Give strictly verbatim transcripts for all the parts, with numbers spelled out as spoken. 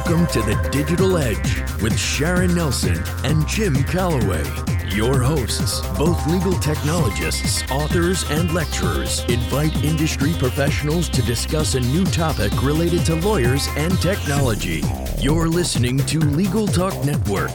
Welcome to the Digital Edge with Sharon Nelson and Jim Calloway. Your hosts, both legal technologists, authors, and lecturers, invite industry professionals to discuss a new topic related to lawyers and technology. You're listening to Legal Talk Network.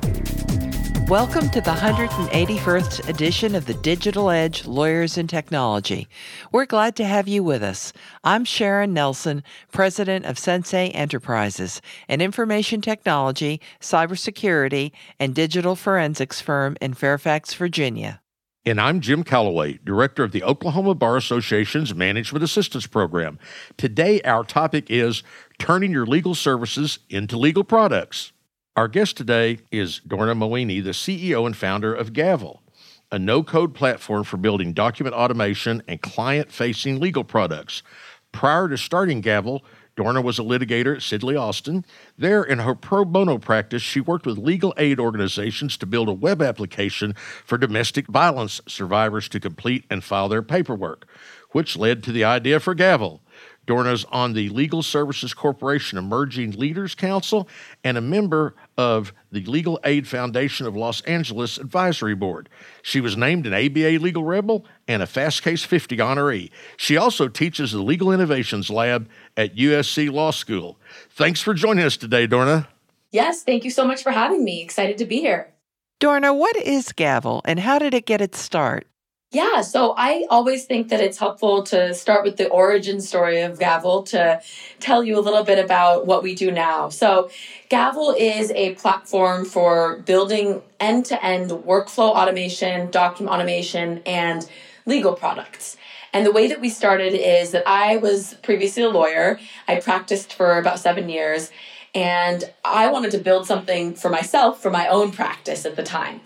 Welcome to the one hundred eighty-first edition of the Digital Edge Lawyers and Technology. We're glad to have you with us. I'm Sharon Nelson, president of Sensei Enterprises, an information technology, cybersecurity, and digital forensics firm in Fairfax, Virginia. And I'm Jim Calloway, director of the Oklahoma Bar Association's Management Assistance Program. Today, our topic is turning your legal services into legal products. Our guest today is Dorna Mawhinney, the C E O and founder of Gavel, a no-code platform for building document automation and client-facing legal products. Prior to starting Gavel, Dorna was a litigator at Sidley Austin. There, in her pro bono practice, she worked with legal aid organizations to build a web application for domestic violence survivors to complete and file their paperwork, which led to the idea for Gavel. Dorna's on the Legal Services Corporation Emerging Leaders Council and a member of the Legal Aid Foundation of Los Angeles Advisory Board. She was named an A B A Legal Rebel and a Fast Case fifty honoree. She also teaches the Legal Innovations Lab at U S C Law School. Thanks for joining us today, Dorna. Yes, thank you so much for having me. Excited to be here. Dorna, what is Gavel and how did it get its start? Yeah, so I always think that it's helpful to start with the origin story of Gavel to tell you a little bit about what we do now. So Gavel is a platform for building end-to-end workflow automation, document automation, and legal products. And the way that we started is that I was previously a lawyer. I practiced for about seven years, and I wanted to build something for myself, for my own practice at the time.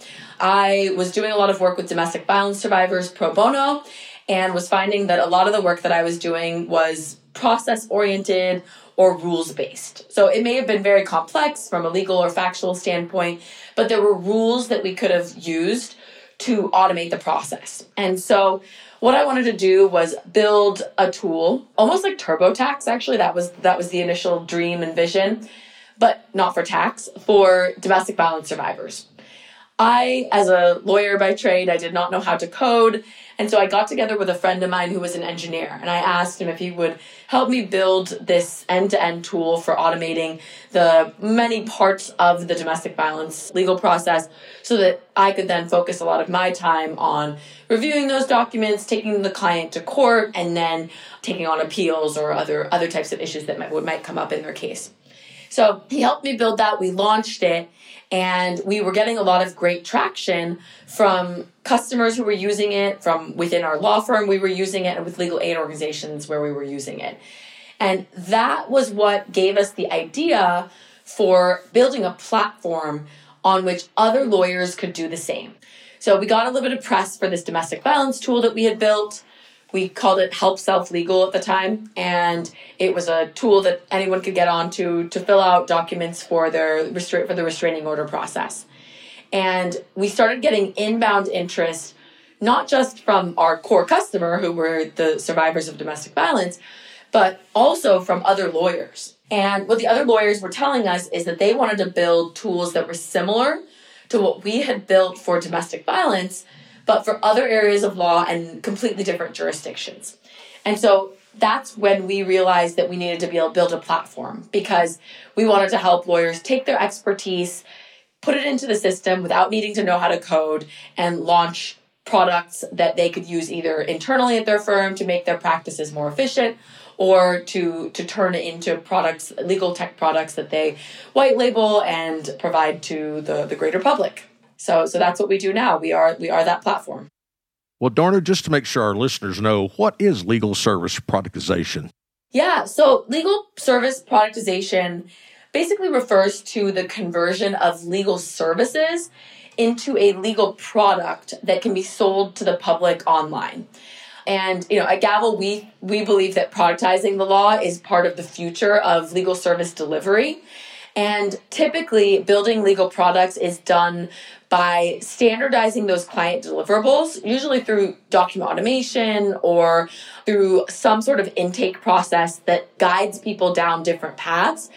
I was doing a lot of work with domestic violence survivors pro bono and was finding that a lot of the work that I was doing was process-oriented or rules-based. So it may have been very complex from a legal or factual standpoint, but there were rules that we could have used to automate the process. And so what I wanted to do was build a tool, almost like TurboTax, actually. That was that was the initial dream and vision, but not for tax, for domestic violence survivors. I, as a lawyer by trade, I did not know how to code, and so I got together with a friend of mine who was an engineer, and I asked him if he would help me build this end-to-end tool for automating the many parts of the domestic violence legal process so that I could then focus a lot of my time on reviewing those documents, taking the client to court, and then taking on appeals or other, other types of issues that might, might come up in their case. So he helped me build that. We launched it. And we were getting a lot of great traction from customers who were using it, from within our law firm we were using it, and with legal aid organizations where we were using it. And that was what gave us the idea for building a platform on which other lawyers could do the same. So we got a little bit of press for this domestic violence tool that we had built. We called it Help Self Legal at the time, and it was a tool that anyone could get onto to fill out documents for their restra- for the restraining order process. And we started getting inbound interest, not just from our core customer, who were the survivors of domestic violence, but also from other lawyers. And what the other lawyers were telling us is that they wanted to build tools that were similar to what we had built for domestic violence, but for other areas of law and completely different jurisdictions. And so that's when we realized that we needed to be able to build a platform, because we wanted to help lawyers take their expertise, put it into the system without needing to know how to code, and launch products that they could use either internally at their firm to make their practices more efficient, or to, to turn it into products, legal tech products that they white label and provide to the, the greater public. So, so that's what we do now. We are we are that platform. Well, Dorna, just to make sure our listeners know, what is legal service productization? Yeah, so legal service productization basically refers to the conversion of legal services into a legal product that can be sold to the public online. And, you know, at Gavel, we we believe that productizing the law is part of the future of legal service delivery. And typically, building legal products is done by standardizing those client deliverables, usually through document automation or through some sort of intake process that guides people down different paths.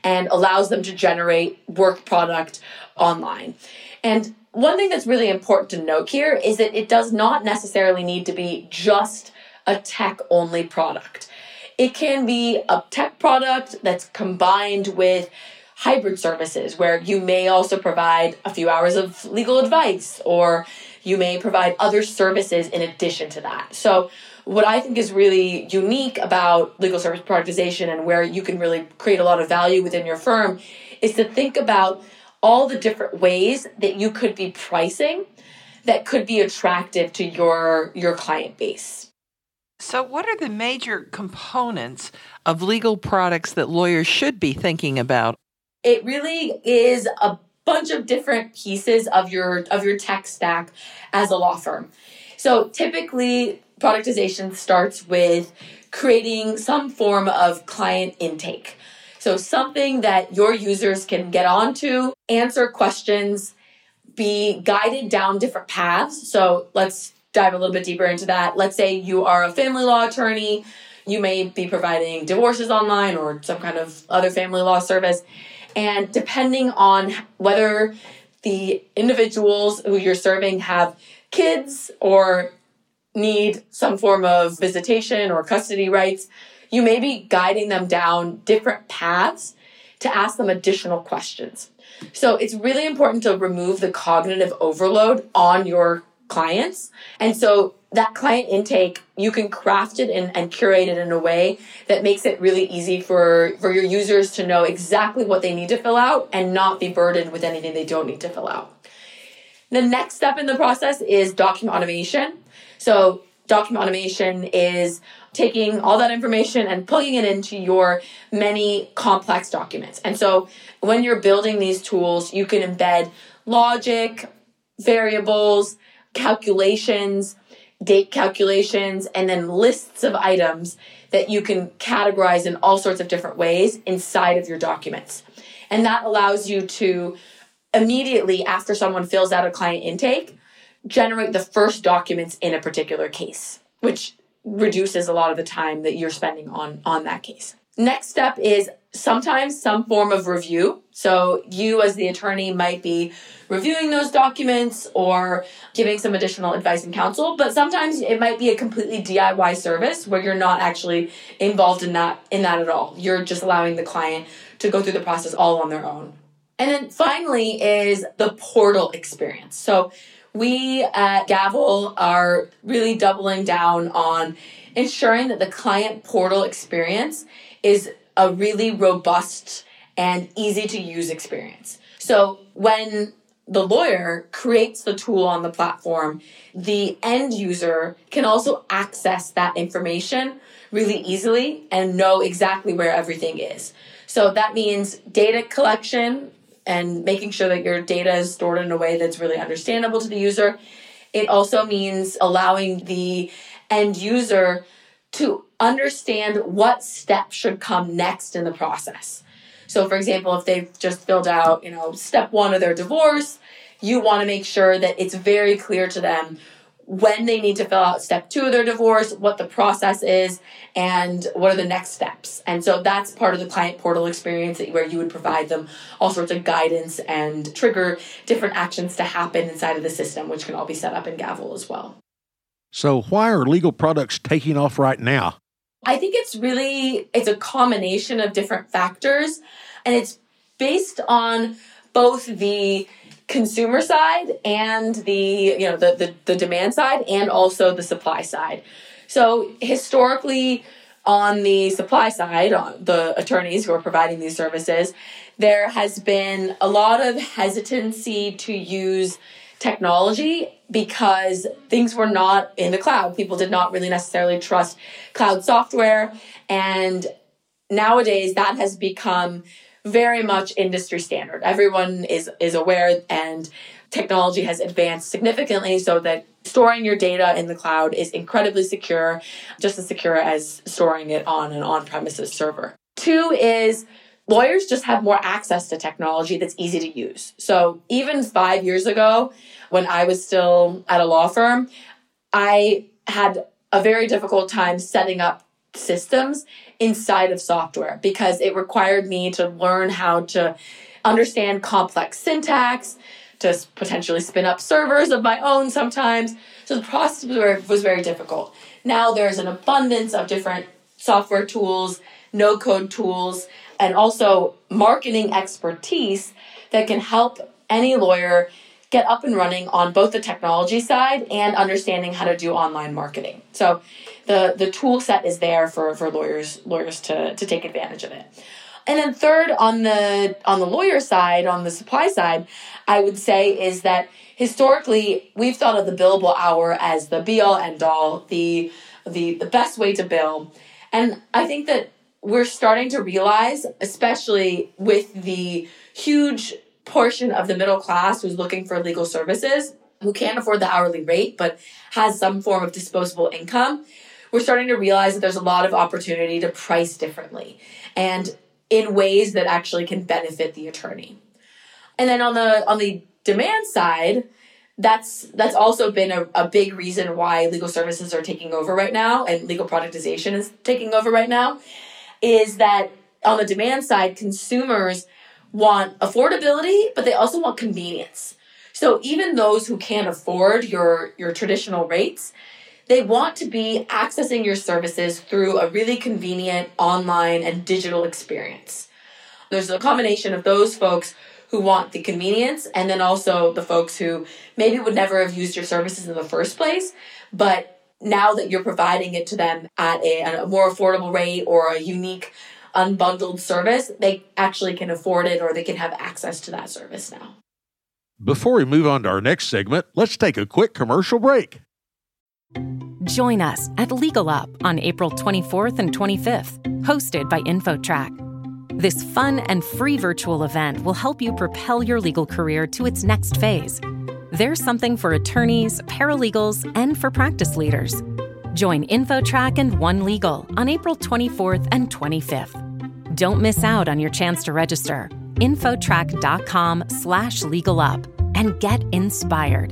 and allows them to generate work product online. And one thing that's really important to note here is that it does not necessarily need to be just a tech-only product. It can be a tech product that's combined with hybrid services where you may also provide a few hours of legal advice, or you may provide other services in addition to that. So what I think is really unique about legal service productization and where you can really create a lot of value within your firm is to think about all the different ways that you could be pricing that could be attractive to your, your client base. So what are the major components of legal products that lawyers should be thinking about? It really is a bunch of different pieces of your of your tech stack as a law firm. So typically, productization starts with creating some form of client intake. So something that your users can get onto, answer questions, be guided down different paths. So let's dive a little bit deeper into that. Let's say you are a family law attorney. You may be providing divorces online or some kind of other family law service. And depending on whether the individuals who you're serving have kids or need some form of visitation or custody rights, you may be guiding them down different paths to ask them additional questions. So it's really important to remove the cognitive overload on your clients. And so that client intake, you can craft it and, and curate it in a way that makes it really easy for, for your users to know exactly what they need to fill out and not be burdened with anything they don't need to fill out. The next step in the process is document automation. So document automation is taking all that information and plugging it into your many complex documents. And so when you're building these tools, you can embed logic, variables, calculations, date calculations, and then lists of items that you can categorize in all sorts of different ways inside of your documents. And that allows you to immediately, after someone fills out a client intake, generate the first documents in a particular case, which reduces a lot of the time that you're spending on, on that case. Next step is sometimes some form of review. So you as the attorney might be reviewing those documents or giving some additional advice and counsel, but sometimes it might be a completely D I Y service where you're not actually involved in that, in that at all. You're just allowing the client to go through the process all on their own. And then finally is the portal experience. So we at Gavel are really doubling down on ensuring that the client portal experience is a really robust and easy to use experience. So when the lawyer creates the tool on the platform, the end user can also access that information really easily and know exactly where everything is. So that means data collection and making sure that your data is stored in a way that's really understandable to the user. It also means allowing the end user to understand what step should come next in the process. So for example, if they've just filled out, you know, step one of their divorce, you want to make sure that it's very clear to them when they need to fill out step two of their divorce, what the process is, and what are the next steps. And so that's part of the client portal experience where you would provide them all sorts of guidance and trigger different actions to happen inside of the system, which can all be set up in Gavel as well. So why are legal products taking off right now? I think it's really, it's a combination of different factors, and it's based on both the consumer side and the, you know, the, the, the demand side and also the supply side. So historically, on the supply side, on the attorneys who are providing these services, there has been a lot of hesitancy to use technology because things were not in the cloud. People did not really necessarily trust cloud software. And nowadays that has become very much industry standard. Everyone is, is aware, and technology has advanced significantly so that storing your data in the cloud is incredibly secure, just as secure as storing it on an on-premises server. Two is lawyers just have more access to technology that's easy to use. So even five years ago, when I was still at a law firm, I had a very difficult time setting up systems inside of software because it required me to learn how to understand complex syntax, to potentially spin up servers of my own sometimes. So the process was very difficult. Now there's an abundance of different software tools, no-code tools, and also marketing expertise that can help any lawyer get up and running on both the technology side and understanding how to do online marketing. So the, the tool set is there for, for lawyers lawyers to, to take advantage of it. And then third, on the on the lawyer side, on the supply side, I would say is that historically we've thought of the billable hour as the be-all, end-all, the, the, the best way to bill. And I think that we're starting to realize, especially with the huge portion of the middle class who's looking for legal services, who can't afford the hourly rate, but has some form of disposable income, we're starting to realize that there's a lot of opportunity to price differently and in ways that actually can benefit the attorney. And then on the on the demand side, that's that's also been a, a big reason why legal services are taking over right now and legal productization is taking over right now, is that on the demand side, consumers want affordability, but they also want convenience. So even those who can't afford your, your traditional rates, they want to be accessing your services through a really convenient online and digital experience. There's a combination of those folks who want the convenience and then also the folks who maybe would never have used your services in the first place, but now that you're providing it to them at a, at a more affordable rate or a unique unbundled service, they actually can afford it or they can have access to that service now. Before we move on to our next segment, let's take a quick commercial break. Join us at Legal Up on April twenty-fourth and twenty-fifth, hosted by InfoTrack. This fun and free virtual event will help you propel your legal career to its next phase. There's something for attorneys, paralegals, and for practice leaders. Join InfoTrack and One Legal on April twenty-fourth and twenty-fifth. Don't miss out on your chance to register. Infotrack.com slash legal up and get inspired.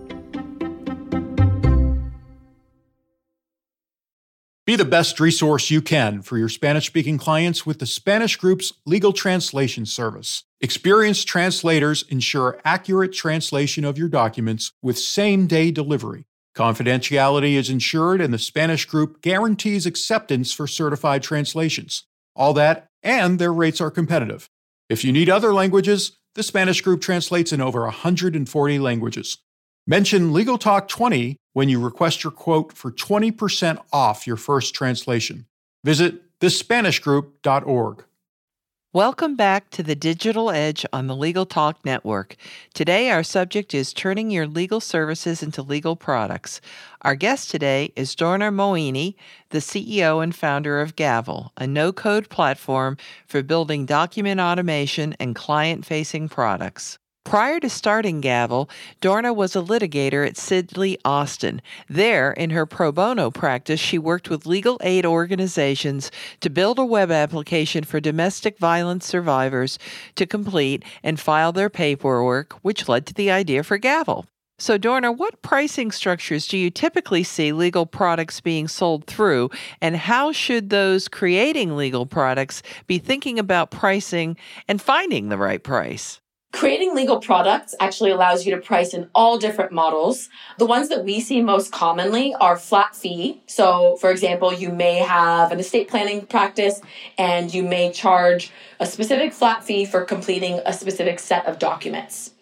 Be the best resource you can for your Spanish-speaking clients with the Spanish Group's Legal Translation Service. Experienced translators ensure accurate translation of your documents with same-day delivery. Confidentiality is ensured, and the Spanish Group guarantees acceptance for certified translations. All that, and their rates are competitive. If you need other languages, the Spanish Group translates in over one hundred forty languages. Mention Legal Talk twenty when you request your quote for twenty percent off your first translation. Visit the spanish group dot org. Welcome back to the Digital Edge on the Legal Talk Network. Today, our subject is turning your legal services into legal products. Our guest today is Dorna Moini, the C E O and founder of Gavel, a no-code platform for building document automation and client-facing products. Prior to starting Gavel, Dorna was a litigator at Sidley Austin. There, in her pro bono practice, she worked with legal aid organizations to build a web application for domestic violence survivors to complete and file their paperwork, which led to the idea for Gavel. So, Dorna, what pricing structures do you typically see legal products being sold through, and how should those creating legal products be thinking about pricing and finding the right price? Creating legal products actually allows you to price in all different models. The ones that we see most commonly are flat fee. So, for example, you may have an estate planning practice and you may charge a specific flat fee for completing a specific set of documents.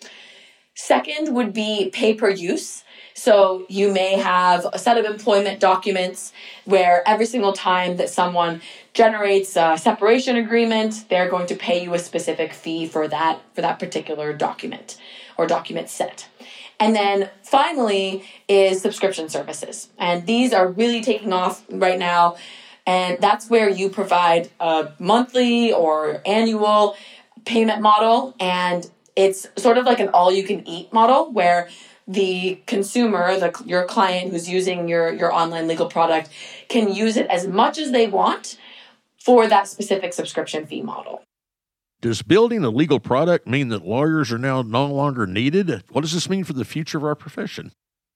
Second would be pay per use. So you may have a set of employment documents where every single time that someone generates a separation agreement, they're going to pay you a specific fee for that for that particular document or document set. And then finally is subscription services. And these are really taking off right now. And that's where you provide a monthly or annual payment model. And it's sort of like an all-you-can-eat model where the consumer, the, your client who's using your, your online legal product, can use it as much as they want for that specific subscription fee model. Does building a legal product mean that lawyers are now no longer needed? What does this mean for the future of our profession?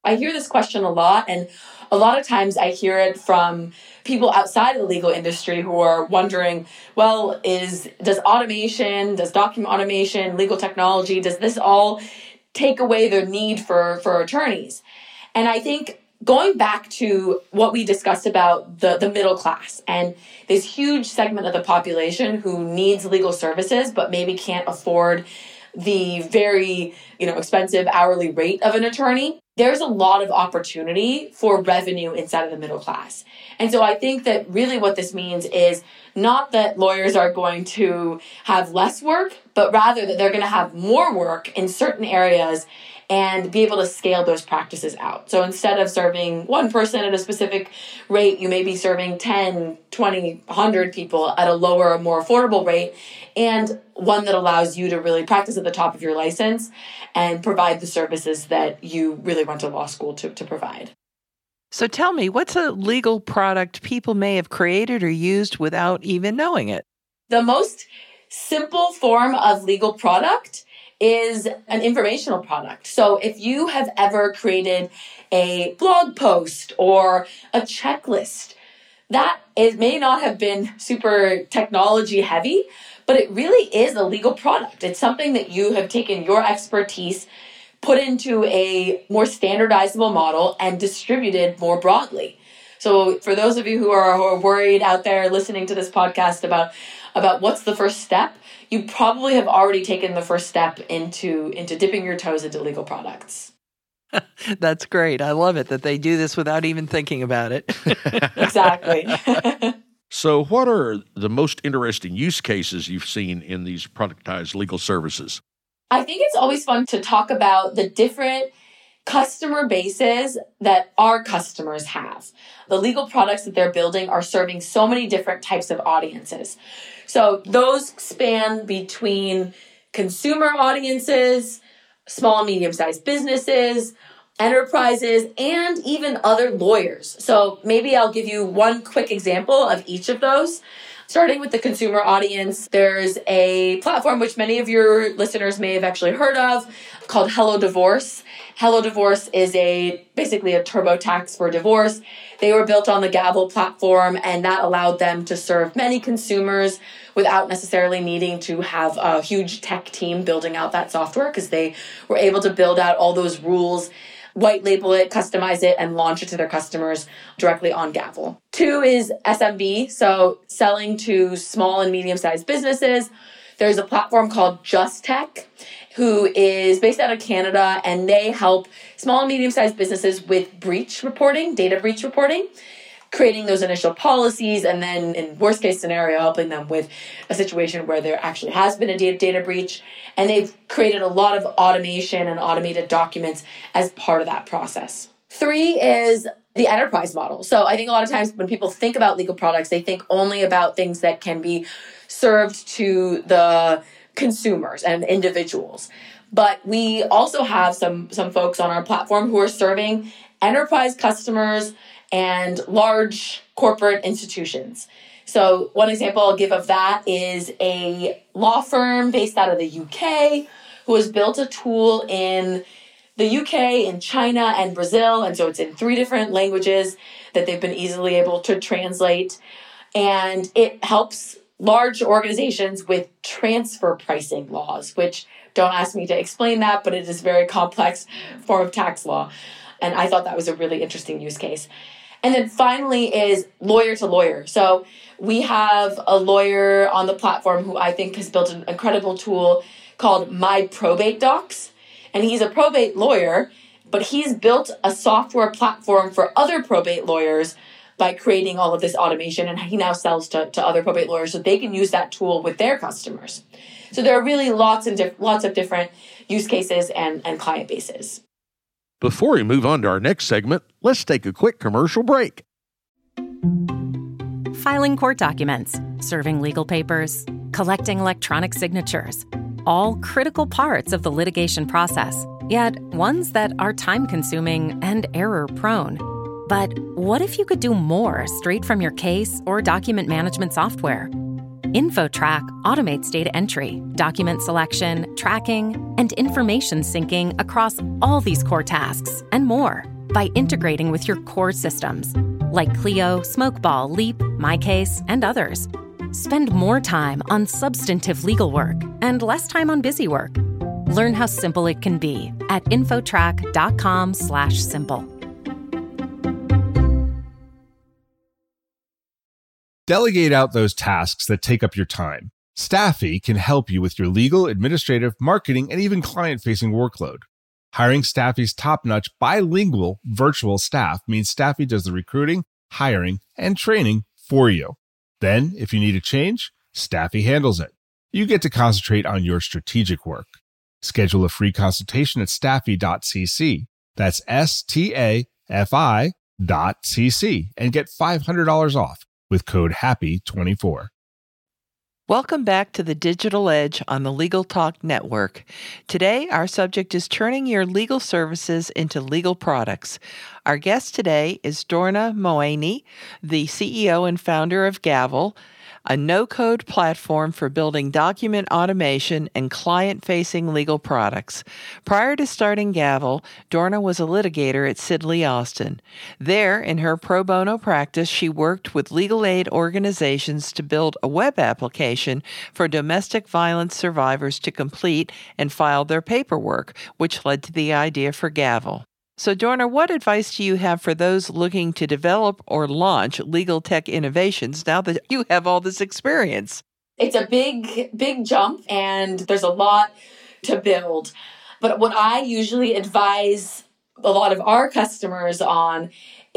I hear this question a lot, and a lot of times I hear it from people outside of the legal industry who are wondering, well, is does automation, does document automation, legal technology, does this all take away their need for, for attorneys? And I think going back to what we discussed about the, the middle class and this huge segment of the population who needs legal services but maybe can't afford the very, you know, expensive hourly rate of an attorney, there's a lot of opportunity for revenue inside of the middle class. And so I think that really what this means is not that lawyers are going to have less work, but rather that they're going to have more work in certain areas and be able to scale those practices out. So instead of serving one person at a specific rate, you may be serving ten, twenty, one hundred people at a lower, more affordable rate, and one that allows you to really practice at the top of your license and provide the services that you really went to law school to, to provide. So tell me, what's a legal product people may have created or used without even knowing it? The most simple form of legal product is an informational product. So if you have ever created a blog post or a checklist, that it may not have been super technology heavy, but it really is a legal product. It's something that you have taken your expertise, put into a more standardizable model, and distributed more broadly. So for those of you who are, who are worried out there listening to this podcast about, about what's the first step, you probably have already taken the first step into, into dipping your toes into legal products. That's great. I love it that they do this without even thinking about it. Exactly. So what are the most interesting use cases you've seen in these productized legal services? I think it's always fun to talk about the different customer bases that our customers have. The legal products that they're building are serving so many different types of audiences. So those span between consumer audiences, small and medium-sized businesses, enterprises, and even other lawyers. So maybe I'll give you one quick example of each of those. Starting with the consumer audience, there's a platform which many of your listeners may have actually heard of called Hello Divorce. Hello Divorce is a basically a TurboTax for divorce. They were built on the Gavel platform, and that allowed them to serve many consumers without necessarily needing to have a huge tech team building out that software, because they were able to build out all those rules, white label it, customize it, and launch it to their customers directly on Gavel. Two is S M B, so selling to small and medium-sized businesses. There's a platform called Just Tech, who is based out of Canada, and they help small and medium-sized businesses with breach reporting, data breach reporting, creating those initial policies, and then in worst case scenario, helping them with a situation where there actually has been a data, data breach. And they've created a lot of automation and automated documents as part of that process. Three is the enterprise model. So I think a lot of times when people think about legal products, they think only about things that can be served to the consumers and individuals. But we also have some, some folks on our platform who are serving enterprise customers and large corporate institutions. So one example I'll give of that is a law firm based out of the U K who has built a tool in the U K, in China, and Brazil. And so it's in three different languages that they've been easily able to translate. And it helps large organizations with transfer pricing laws, which don't ask me to explain that, but it is a very complex form of tax law. And I thought that was a really interesting use case. And then finally is lawyer to lawyer. So we have a lawyer on the platform who I think has built an incredible tool called My Probate Docs. And he's a probate lawyer, but he's built a software platform for other probate lawyers by creating all of this automation. And he now sells to, to other probate lawyers so they can use that tool with their customers. So there are really lots and diff- lots of different use cases and, and client bases. Before we move on to our next segment, let's take a quick commercial break. Filing court documents, serving legal papers, collecting electronic signatures, all critical parts of the litigation process, yet ones that are time-consuming and error-prone. But what if you could do more straight from your case or document management software? InfoTrack automates data entry, document selection, tracking, and information syncing across all these core tasks and more. by integrating with your core systems, like Clio, Smokeball, Leap, MyCase, and others. Spend more time on substantive legal work and less time on busy work. Learn how simple it can be at infotrack.com slash simple. Delegate out those tasks that take up your time. Staffy can help you with your legal, administrative, marketing, and even client-facing workload. Hiring Staffy's top-notch bilingual virtual staff means Staffy does the recruiting, hiring, and training for you. Then, if you need a change, Staffy handles it. You get to concentrate on your strategic work. Schedule a free consultation at staffy dot c c. That's S T A F I dot C C and get five hundred dollars off with code happy twenty-four. Welcome back to the Digital Edge on the Legal Talk Network. Today, our subject is turning your legal services into legal products. Our guest today is Dorna Moaney, the C E O and founder of Gavel, a no-code platform for building document automation and client-facing legal products. Prior to starting Gavel, Dorna was a litigator at Sidley Austin. There, in her pro bono practice, she worked with legal aid organizations to build a web application for domestic violence survivors to complete and file their paperwork, which led to the idea for Gavel. So, Dorna, what advice do you have for those looking to develop or launch legal tech innovations now that you have all this experience? It's a big, big jump, and there's a lot to build. But what I usually advise a lot of our customers on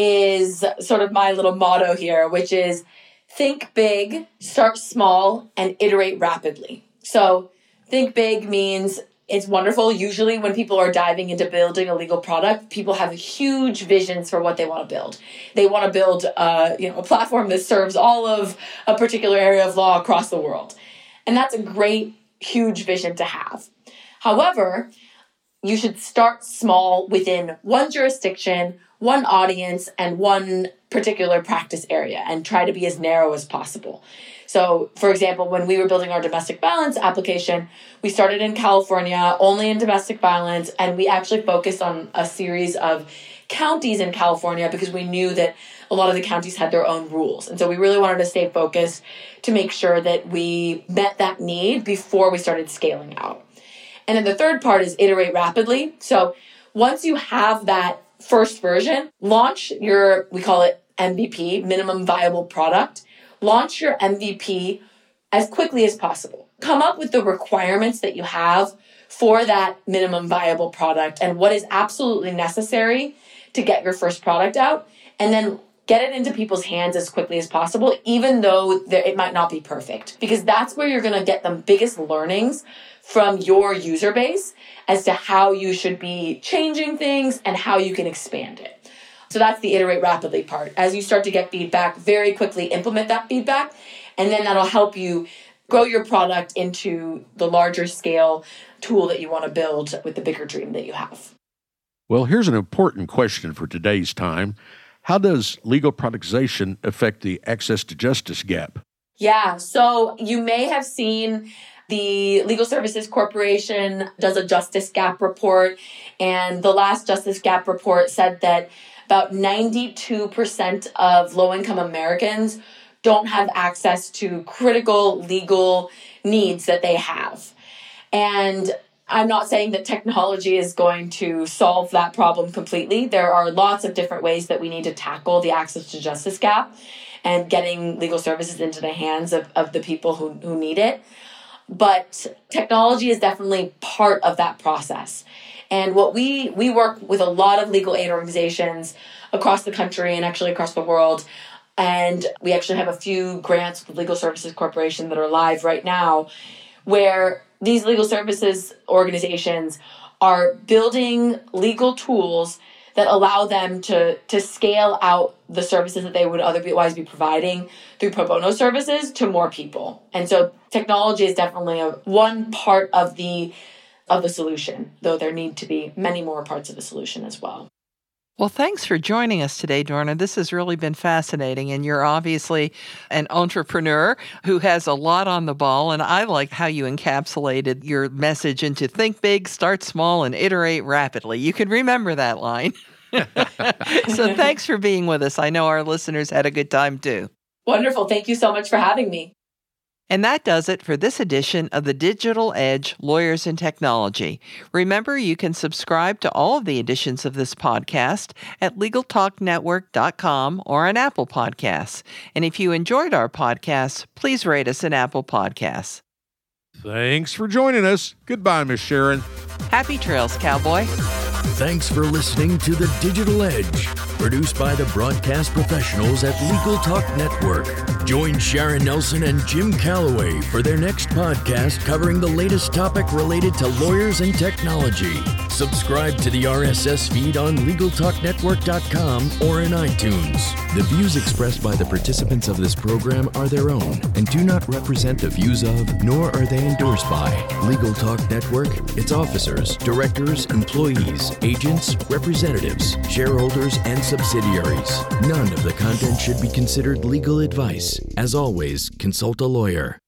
is sort of my little motto here, which is think big, start small, and iterate rapidly. So think big means it's wonderful. Usually when people are diving into building a legal product, people have huge visions for what they want to build. They want to build uh, you know, a platform that serves all of a particular area of law across the world. And that's a great, huge vision to have. However, you should start small within one jurisdiction, one audience, and one particular practice area, and try to be as narrow as possible. So, for example, when we were building our domestic violence application, we started in California, only in domestic violence, and we actually focused on a series of counties in California because we knew that a lot of the counties had their own rules. And so we really wanted to stay focused to make sure that we met that need before we started scaling out. And then the third part is iterate rapidly. So once you have that first version, launch your, we call it M V P, minimum viable product. Launch your M V P as quickly as possible. Come up with the requirements that you have for that minimum viable product and what is absolutely necessary to get your first product out, and then get it into people's hands as quickly as possible, even though it might not be perfect, because that's where you're going to get the biggest learnings from your user base as to how you should be changing things and how you can expand it. So that's the iterate rapidly part. As you start to get feedback, very quickly implement that feedback, and then that'll help you grow your product into the larger scale tool that you want to build with the bigger dream that you have. Well, here's an important question for today's time. How does legal productization affect the access to justice gap? Yeah, so you may have seen the Legal Services Corporation does a Justice Gap report, and the last Justice Gap report said that about ninety-two percent of low-income Americans don't have access to critical legal needs that they have. And I'm not saying that technology is going to solve that problem completely. There are lots of different ways that we need to tackle the access to justice gap and getting legal services into the hands of, of the people who, who need it. But technology is definitely part of that process. And what we we work with a lot of legal aid organizations across the country and actually across the world. And we actually have a few grants with the Legal Services Corporation that are live right now, where these legal services organizations are building legal tools that allow them to, to scale out the services that they would otherwise be providing through pro bono services to more people. And so technology is definitely a, one part of the of the solution, though there need to be many more parts of the solution as well. Well, thanks for joining us today, Dorna. This has really been fascinating, and you're obviously an entrepreneur who has a lot on the ball, and I like how you encapsulated your message into think big, start small, and iterate rapidly. You can remember that line. So thanks for being with us. I know our listeners had a good time too. Wonderful. Thank you so much for having me. And that does it for this edition of the Digital Edge Lawyers in Technology. Remember, you can subscribe to all of the editions of this podcast at legal talk network dot com or on Apple Podcasts. And if you enjoyed our podcast, please rate us in Apple Podcasts. Thanks for joining us. Goodbye, Miss Sharon. Happy trails, cowboy. Thanks for listening to The Digital Edge, produced by the broadcast professionals at Legal Talk Network. Join Sharon Nelson and Jim Calloway for their next podcast covering the latest topic related to lawyers and technology. Subscribe to the R S S feed on legal talk network dot com or in iTunes. The views expressed by the participants of this program are their own and do not represent the views of, nor are they endorsed by, Legal Talk Network, its officers, directors, employees, agents, representatives, shareholders, and subsidiaries. None of the content should be considered legal advice. As always, consult a lawyer.